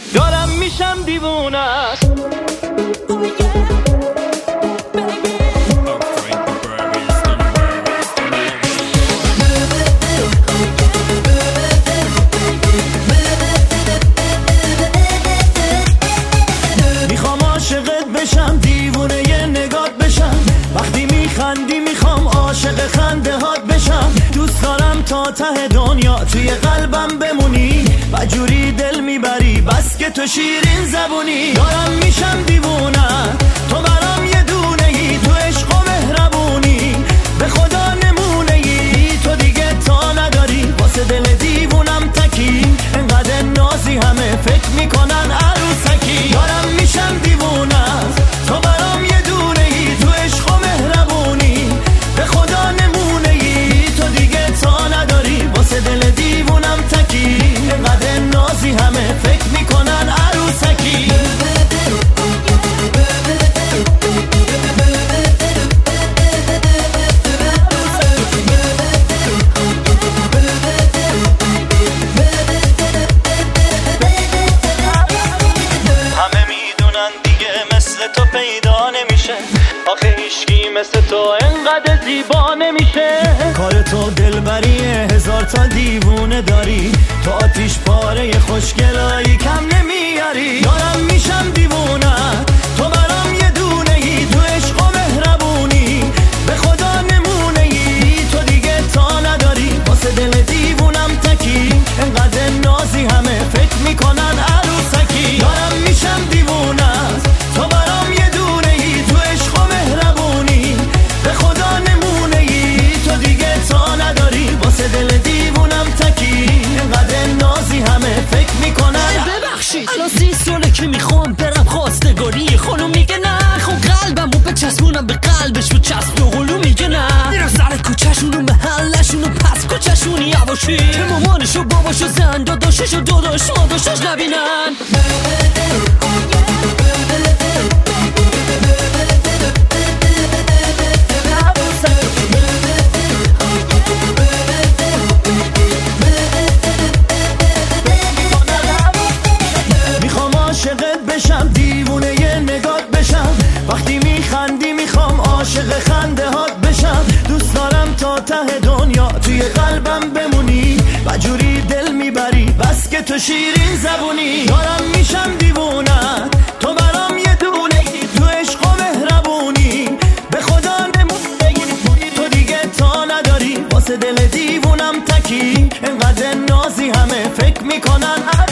دارم میشم دیوونه. میخوام عاشقت بشم، دیوونه ی نگات بشم، وقتی میخندی میخوام عاشق خنده هات بشم. دوست دارم تا ته دنیا توی قلبم بمونی و جوری دل میبری بس که تو شیرین زبونی. دارم میشم دیوونه، تو برام یه دونه ای، تو عشق و مهربونی به خدا نمونه ای. تو دیگه تا نداری واسه دل دیوونم تکی، انقدر نازی همه فکر میکنن عروسکی. دارم میشم دیوونه، تو برام یه دونه ای، تو عشق و مهربونی به خدا نمونه ای. تو دیگه تا نداری واسه دل دیوونم تکی، انقدر نازی همه فکر میکنن عروسکی. همه میدونن دیگه مثل تو پیدا نمیشه، آخه هیچکی مثل تو انقدر زیبا نمیشه. کار تو دلبریه، هزار تا دیوونه داری، تو آتیش پاره خوشگلایی کم نمیاری. دارم میشم دیوونه، تو برام یه دونه ای، تو عشق و مهربونی به خدا نمونه ای. تو دیگه تا نداری واسه دل دیوونم تکی، انقدر نازی همه فکر میکنن عروسکی. دارم میشم دیوونه، تو برام یه دونه ای، تو عشق و مهربونی به خدا نمونه ای. تو دیگه تا نداری واسه دل دیوونم تکی، انقدر نازی همه فکر میکنن. ببخشید الان 30 ساله که میخوام برم خواستگاری، خانم میگه نه، خب قلبم رو بچسبونم به قلبش و چسب و قلو میگه نه. میرم سر کوچه‌شون و محلشون و پس کوچه‌شون یواشی، که مامانش و باباش و زن داداشش و داداش ماداشش نبینن. میخوام عاشقت بشم، دیوونه ی نگات بشم، وقتی میخندی میخوام عاشق خنده هات بشم. دوست دارم تا ته دنیا توی قلبم بمونی و جوری دل میبری بس که تو شیرین زبونی. دارم میشم دیوونه، تو برام یه دونه ای، تو عشق و مهربونی به خدا نمونه ای. تو دیگه تا نداری واسه دل دیوونم تکی، انقدر نازی همه فکر میکنن